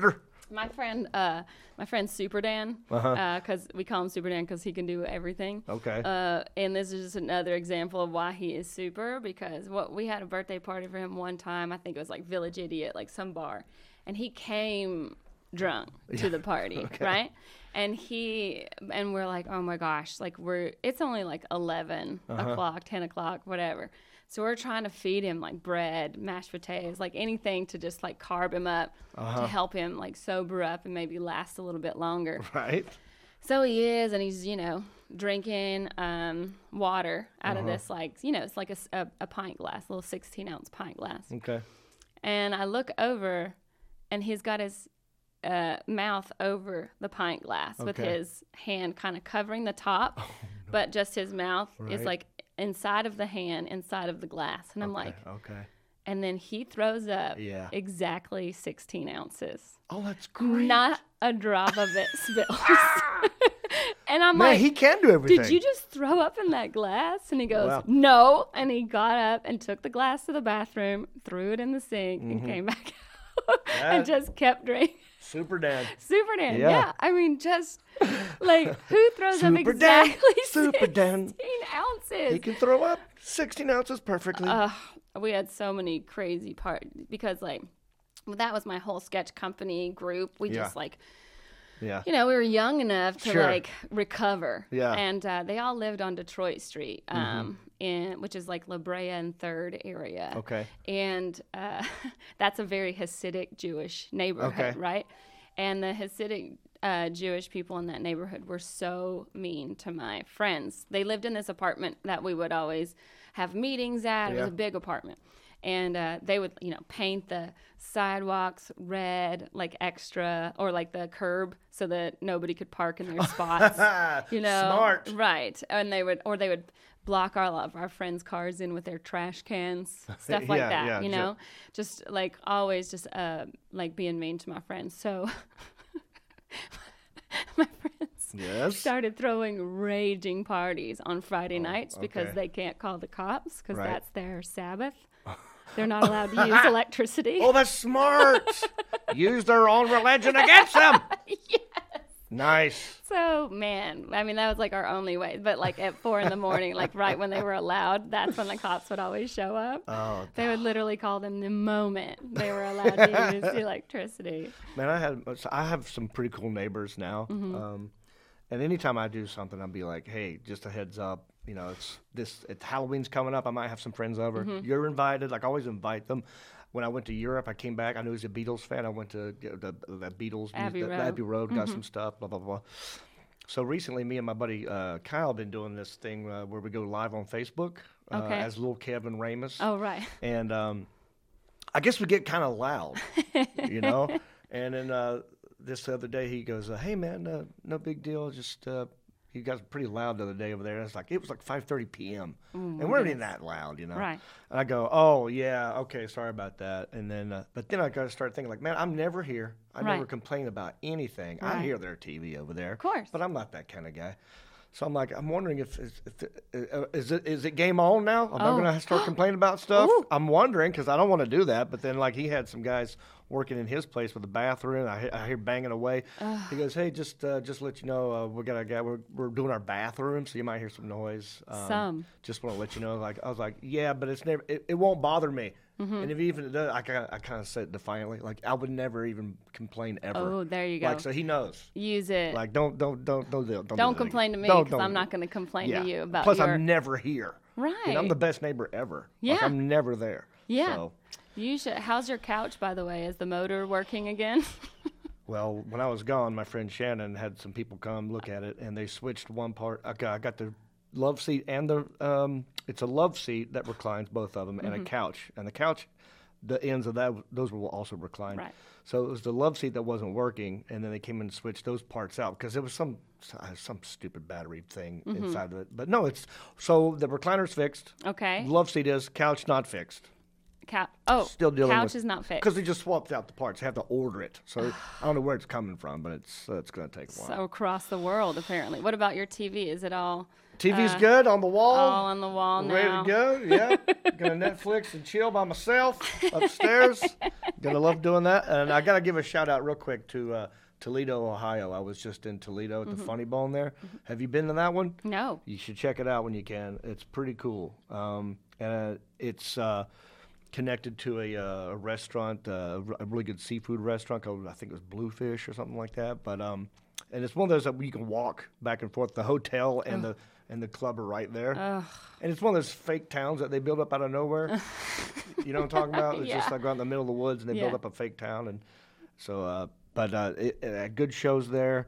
My friend Super Dan, because we call him Super Dan because he can do everything. Okay. And this is just another example of why he is super, because we had a birthday party for him one time. I think it was like Village Idiot, like some bar, and he came drunk to the party, right? And we're like, oh my gosh, like it's only like 11 o'clock, 10 o'clock, whatever. So we're trying to feed him like bread, mashed potatoes, like anything to just like carb him up to help him like sober up and maybe last a little bit longer. Right. So he is, and he's, drinking water out of this, like, it's like a pint glass, a little 16-ounce pint glass. Okay. And I look over, and he's got his mouth over the pint glass with his hand kind of covering the top, but just his mouth is like inside of the hand, inside of the glass. And I'm like, okay. And then he throws up exactly 16 ounces. Oh, that's great. Not a drop of it spills. And I'm Man, like, he can do everything. did you just throw up in that glass? And he goes, no. And he got up and took the glass to the bathroom, threw it in the sink, and came back out and just kept drinking. Super Dan. Super Dan, yeah. I mean, just like, who throws up Super exactly Super 16 Dan. ounces? He can throw up 16 ounces perfectly. We had so many crazy parties because, like, that was my whole sketch company group. We just, like, we were young enough to, like, recover. Yeah. And they all lived on Detroit Street, which is, like, La Brea and 3rd area. Okay. And that's a very Hasidic Jewish neighborhood, right? And the Hasidic Jewish people in that neighborhood were so mean to my friends. They lived in this apartment that we would always have meetings at. It was a big apartment. And they would, paint the sidewalks red, like extra, or like the curb so that nobody could park in their spots. Smart. Right. And they would block all of our friends' cars in with their trash cans, stuff like that, just like always just like being mean to my friends. So my friends started throwing raging parties on Friday nights because they can't call the cops because that's their Sabbath. They're not allowed to use electricity. Oh, that's smart. Use their own religion against them. Yes. Nice. So, man, I mean, that was like our only way. But like at 4 a.m, like right when they were allowed, that's when the cops would always show up. Oh. They would literally call them the moment they were allowed to use electricity. Man, I have some pretty cool neighbors now. And anytime I do something, I'll be like, hey, just a heads up. It's Halloween's coming up. I might have some friends over. You're invited. Like, I always invite them. When I went to Europe, I came back. I knew he was a Beatles fan. I went to the Beatles, Abbey Road, got some stuff, blah, blah, blah. So recently, me and my buddy Kyle been doing this thing where we go live on Facebook as little Kevin Ramus. Oh, right. And I guess we get kind of loud, And then this other day, he goes, hey, man, no big deal, just... He got pretty loud the other day over there. It was like 5:30 p.m. And we're not even that loud, Right. And I go, oh yeah, okay, sorry about that. And then, but then I got to start thinking like, man, I'm never here. I never complain about anything. Right. I hear their TV over there, of course, but I'm not that kind of guy. So I'm wondering if is it game on now? Am I going to start complaining about stuff? Ooh. I'm wondering because I don't want to do that. But then like he had some guys working in his place with a bathroom. I hear banging away. He goes, hey, just let you know we're doing our bathroom, so you might hear some noise. Just want to let you know. Like I was like, yeah, but it won't bother me. And if even it does, I kind of said it defiantly. Like I would never even complain ever. Oh, there you go. Like so he knows. Use it. Like don't complain to me because I'm not going to complain to you about. Plus, I'm never here. Right. I'm the best neighbor ever. Yeah. Like, I'm never there. Yeah. So. You should. How's your couch, by the way? Is the motor working again? Well, when I was gone, my friend Shannon had some people come look at it, and they switched one part. I got the love seat and it's a love seat that reclines both of them, and a couch. And the couch, the ends of those will also recline. Right. So it was the love seat that wasn't working, and then they came in and switched those parts out because there was some stupid battery thing inside of it. But no, so the recliner's fixed. Okay. Love seat is, couch not fixed. Still dealing couch is not fixed. Because they just swapped out the parts. They have to order it. So I don't know where it's coming from, but it's going to take a while. So across the world, apparently. What about your TV? Is it all TV's good on the wall. All on the wall now. Ready to go? Yeah. Gonna Netflix and chill by myself upstairs. Gonna love doing that. And I gotta give a shout out real quick to Toledo, Ohio. I was just in Toledo at the Funny Bone there. Have you been to that one? No. You should check it out when you can. It's pretty cool. And it's connected to a restaurant, a really good seafood restaurant called, I think it was Bluefish or something like that. But and it's one of those that you can walk back and forth. The hotel and the club are right there. And it's one of those fake towns that they build up out of nowhere. You know what I'm talking about? It's just like out in the middle of the woods, and they build up a fake town. And so, good shows there.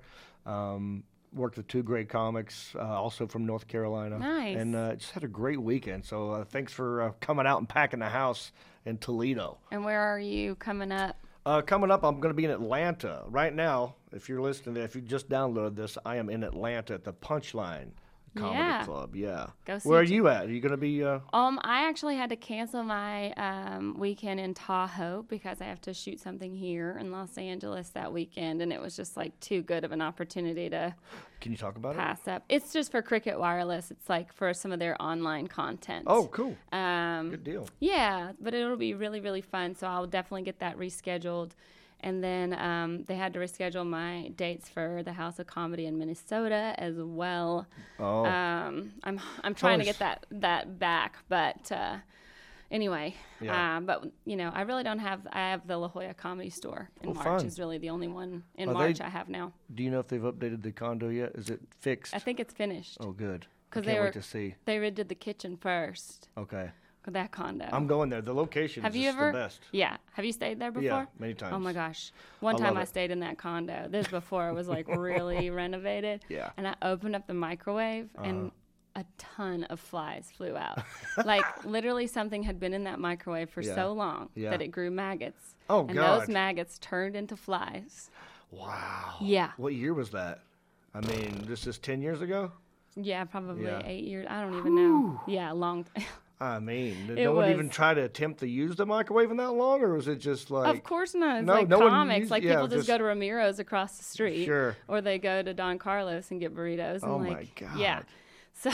Worked with 2 great comics, also from North Carolina. Nice. And just had a great weekend. So thanks for coming out and packing the house in Toledo. And where are you coming up? Coming up, I'm going to be in Atlanta. Right now, if you're listening, if you just downloaded this, I am in Atlanta at the Punchline Comedy Club. Yeah. Go see Where are you at? Are you going to be? I actually had to cancel my weekend in Tahoe because I have to shoot something here in Los Angeles that weekend, and it was just like too good of an opportunity to Can you talk about pass up. It's just for Cricket Wireless. It's like for some of their online content. Oh, cool. Good deal. Yeah, but it'll be really, really fun. So I'll definitely get that rescheduled. And then they had to reschedule my dates for the House of Comedy in Minnesota as well. Oh. I'm trying to get that back, but anyway. Yeah. But I really don't have. I have the La Jolla Comedy Store in March. Fun. Is really the only one in March I have now. Do you know if they've updated the condo yet? Is it fixed? I think it's finished. Oh, good. Because wait to see. They redid the kitchen first. Okay. That condo. I'm going there. The location is the best. Yeah. Have you stayed there before? Yeah, many times. Oh my gosh. One time I stayed in that condo. This before it was like really renovated. Yeah. And I opened up the microwave and a ton of flies flew out. Like literally something had been in that microwave for so long that it grew maggots. Oh, and God. those maggots turned into flies. Wow. Yeah. What year was that? I mean, this is 10 years ago? Yeah, probably 8 years. I don't even know. Yeah, long time. I mean, did no one even try to attempt to use the microwave in that long, or was it just like... Of course not. It's no, like no one comics. used- Like yeah, people just go to Ramiro's across the street. Sure. Or they go to Don Carlos and get burritos. And Oh, like, my God. Yeah. So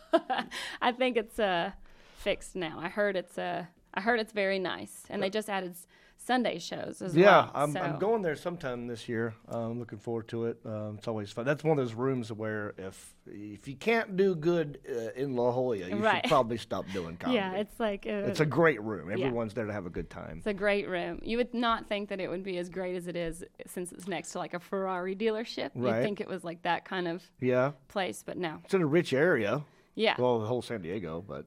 I think it's fixed now. I heard it's very nice. And they just added Sunday shows as well. Yeah, I'm So- going there sometime this year. I'm looking forward to it. It's always fun. That's one of those rooms where if you can't do good in La Jolla, you should probably stop doing comedy. Yeah, it's like... it's a great room. Everyone's there to have a good time. It's a great room. You would not think that it would be as great as it is since it's next to like a Ferrari dealership. Right. You'd think it was like that kind of place, but no. It's in a rich area. Yeah. Well, the whole San Diego, but...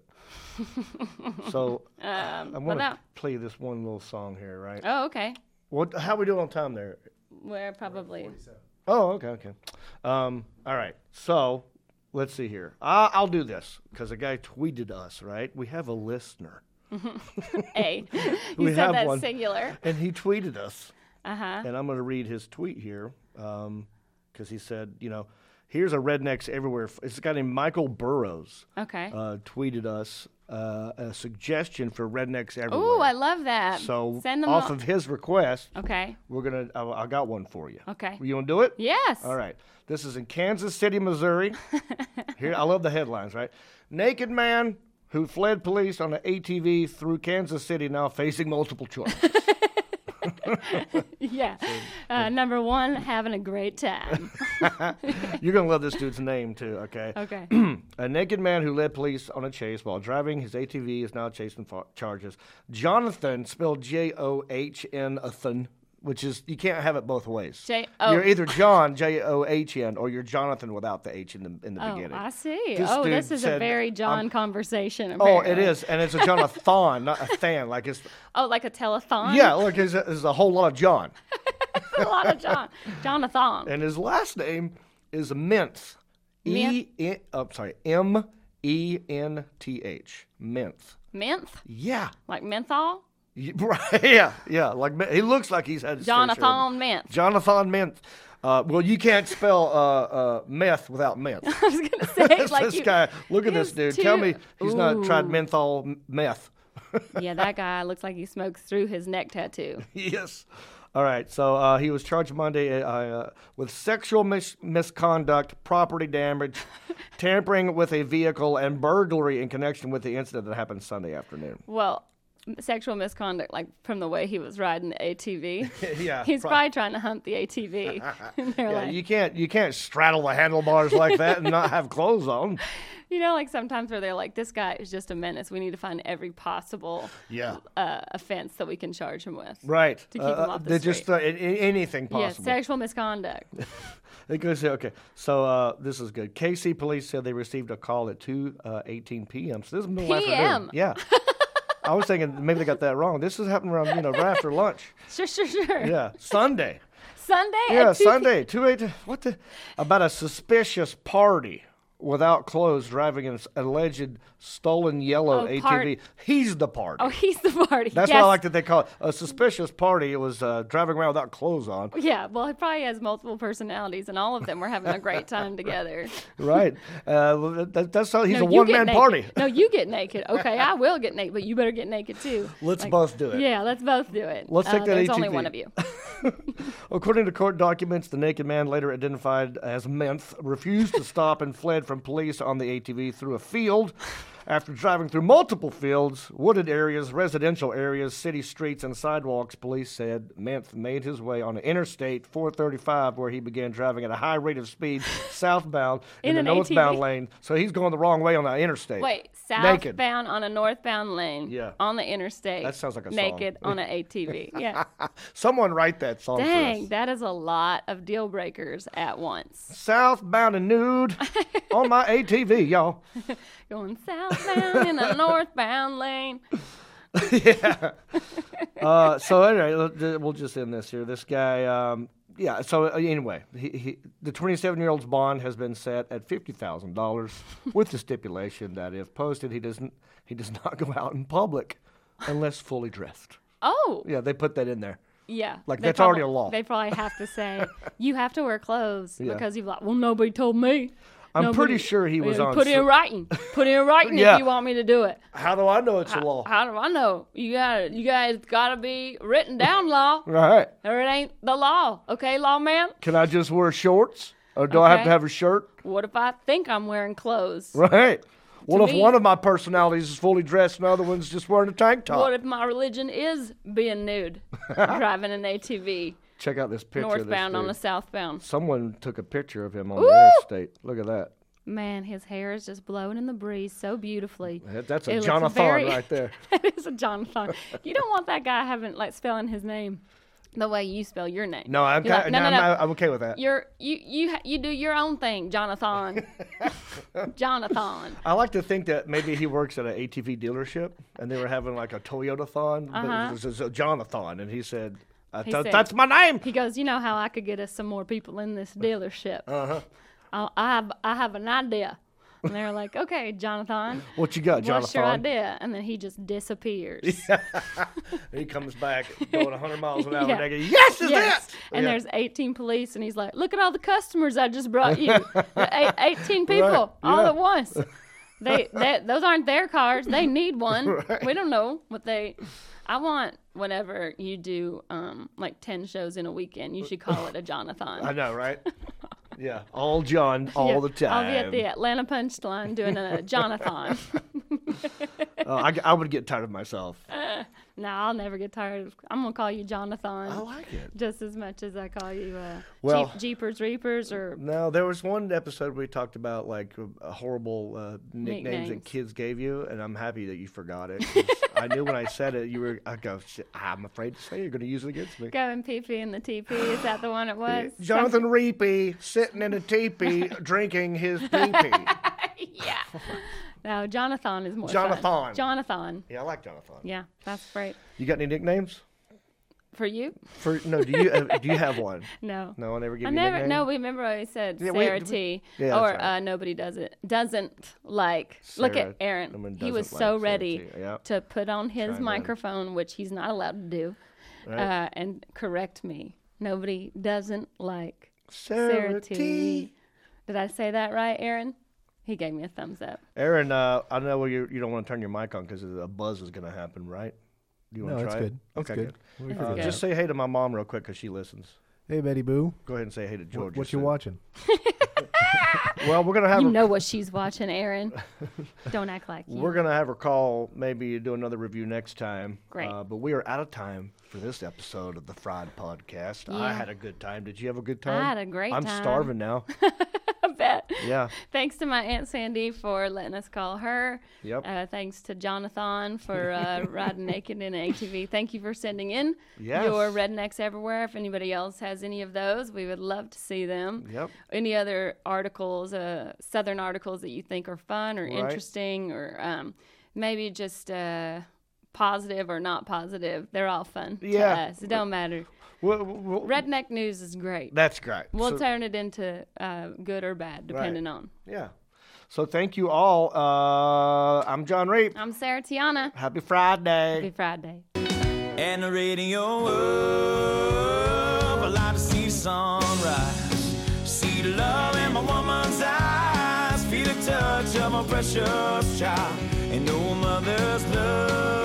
So, I want to play this one little song here, right? Oh, okay. How we doing on time there? We're probably... Oh, okay. All right. So, let's see here. I'll do this because a guy tweeted us, right? We have a listener. You We said have that one. singular. And he tweeted us. Uh-huh. And I'm going to read his tweet here because he said, here's a Rednecks Everywhere. It's a guy named Michael Burrows. Okay. Tweeted us a suggestion for Rednecks Everywhere. Ooh, I love that. So send them off of his request, Okay. we're gonna. I got one for you. Okay. You want to do it? Yes. All right. This is in Kansas City, Missouri. Here, I love the headlines. Right, naked man who fled police on an ATV through Kansas City now facing multiple charges. Yeah. Number one, having a great time. You're gonna love this dude's name too. Okay. Okay. A naked man who led police on a chase while driving his ATV is now chasing charges. Jonathan, spelled John, which is you can't have it both ways. You're either John John or you're Jonathan without the H in the beginning. I see. This dude This is a said, very John conversation. Oh, Apparently. it is, and it's a Jonathan, not a than. Like it's like a telethon. yeah, like there's a whole lot of John. A lot of John. Jonathan. And his last name is Menth. M-E-N-T-H. Menth. Menth? Yeah. Like menthol? Right. Yeah. Like he looks like he's had his fair share. Jonathan Menth. Jonathan Menth. Well, you can't spell meth without menth. I was gonna say like this guy. Look at this dude. Tell me he's not tried menthol meth. Yeah, that guy looks like he smokes through his neck tattoo. Yes. All right, so he was charged Monday with sexual misconduct, property damage, tampering with a vehicle, and burglary in connection with the incident that happened Sunday afternoon. Well, sexual misconduct, like from the way he was riding the ATV. Yeah, He's probably trying to hump the ATV. And they're Yeah, like, you can't straddle the handlebars like that and not have clothes on. you know, like sometimes where they're like, this guy is just a menace. We need to find every possible offense that we can charge him with. Right. To keep him off the just anything Yeah, possible. sexual misconduct. It goes, okay. So this is good. KC police said they received a call at 2:18 p.m. So this is middle afternoon. Yeah. I was thinking maybe they got that wrong. This is happening around, right after lunch. Sure. Yeah. Sunday. Sunday? Yeah, at 2 Sunday. 2:18. What the? About a suspicious party without clothes driving an alleged stolen yellow ATV. He's the party. Oh, he's the party. That's what I like that they call it. A suspicious party. It was driving around without clothes on. Yeah, well, he probably has multiple personalities, and all of them were having a great time together. Right. That's how he's a you one-man get party. naked. No, you get naked. Okay, I will get naked, but you better get naked too. Let's both do it. Yeah, let's both do it. Let's take that There's ATV. only one of you. According to court documents, the naked man, later identified as Menth, refused to stop and fled from police on the ATV through a field. After driving through multiple fields, wooded areas, residential areas, city streets, and sidewalks, police said Menth made his way on Interstate 435, where he began driving at a high rate of speed southbound in the northbound lane. So he's going the wrong way on the interstate. Wait, Naked. southbound on a northbound lane. Yeah. On the interstate. That sounds like a song. Naked on an ATV. Yeah. Someone write that song for Dang, us. that is a lot of deal breakers at once. Southbound and nude on my ATV, y'all. Going southbound in a northbound lane. Yeah. So anyway, we'll just end this here. This guy, So anyway, the 27-year-old's bond has been set at $50,000, with the stipulation that if posted, he does not go out in public unless fully dressed. Oh. Yeah, they put that in there. Yeah. Like that's already a law. They probably have to say, you have to wear clothes because you're like, well, nobody told me. I'm pretty sure he was on. Put it in writing. Put it in writing if you want me to do it. How do I know it's a law? How do I know? You guys gotta be written down law. Right. Or it ain't the law. Okay, lawman? Can I just wear shorts? Or do I have to have a shirt? What if I think I'm wearing clothes? Right. What if me- one of my personalities is fully dressed and the other one's just wearing a tank top? What if my religion is being nude? Driving an ATV. Check out this picture. Northbound of on this a southbound. Someone took a picture of him on the interstate. Look at that. Man, his hair is just blowing in the breeze so beautifully. That's a It looks Jonathan right there. That is a Jonathan. You don't want that guy spelling his name the way you spell your name. No, I'm okay with that. You do your own thing, Jonathan. Jonathan. I like to think that maybe he works at an ATV dealership and they were having like a Toyota-thon, but it was a Jonathan, and he said, that's my name. He goes, you know how I could get us some more people in this dealership? I have an idea. And they're like, okay, Jonathan. What you got, Jonathan? What's your idea? And then he just disappears. He comes back going 100 miles an hour and they go, yes, is that? And there's 18 police, and he's like, look at all the customers I just brought you. 18 people all at once. Those aren't their cars. They need one. Right. We don't know what they... I want whenever you do like 10 shows in a weekend, you should call it a Jonathan. I know, right? Yeah, all John, all the time. I'll be at the Atlanta Punchline doing a Jonathan. I would get tired of myself. No, I'll never get tired. I'm going to call you Jonathan. I like it. Just as much as I call you Jeepers Reapers or... No, there was one episode we talked about like horrible nicknames that kids gave you, and I'm happy that you forgot it. I knew when I said it, I'm afraid to say you're going to use it against me. Going pee-pee in the teepee, is that the one it was? Jonathan Reapy sitting in a teepee drinking his pee-pee. Yeah. No, Jonathan is more Jonathan. fun. Jonathan. Yeah, I like Jonathan. Yeah, that's great. You got any nicknames? For you? No, do you have one? No. No, I never gave you a nickname? No, remember I said Sarah T. Yeah, or right. Nobody doesn't like. Sarah, look at Aaron. He was so ready to put on his microphone, which he's not allowed to do, and correct me. Nobody doesn't like Sarah T. Did I say that right, Aaron? He gave me a thumbs up. Aaron, I know you don't want to turn your mic on because a buzz is going to happen, right? Do you want No, to it's try good. it? It's Okay, good. We It's figured good. it Just say hey to my mom real quick because she listens. out. Hey, Betty Boo. Go ahead and say hey to George. What you watching? Well, we're gonna have You her. know what she's watching, Aaron. Don't act like you. We're gonna have her call. Maybe do another review next time. Great. But we are out of time for this episode of the Fried Podcast. I Yeah. had a good time. Did you have a good time? I had a great I'm time. starving now. I bet. Yeah. Thanks to my Aunt Sandy for letting us call her. Yep. Thanks to Jonathan for riding naked in an ATV. Thank you for sending in Yes. your Rednecks Everywhere. If anybody else has any of those, we would love to see them. Yep. Any other articles, Southern articles that you think are fun or Right. interesting or maybe just positive or not positive. They're all fun Yeah. to us. It don't matter. Well, Redneck news is great. that's great. We'll So- turn it into good or bad, depending on. Yeah. So thank you all. I'm John Reap. I'm Sarah Tiana. Happy Friday. Happy Friday. And the radio up, I like to see the sunrise, see the love in my woman's eyes, feel the touch of my precious child, and know mother's love.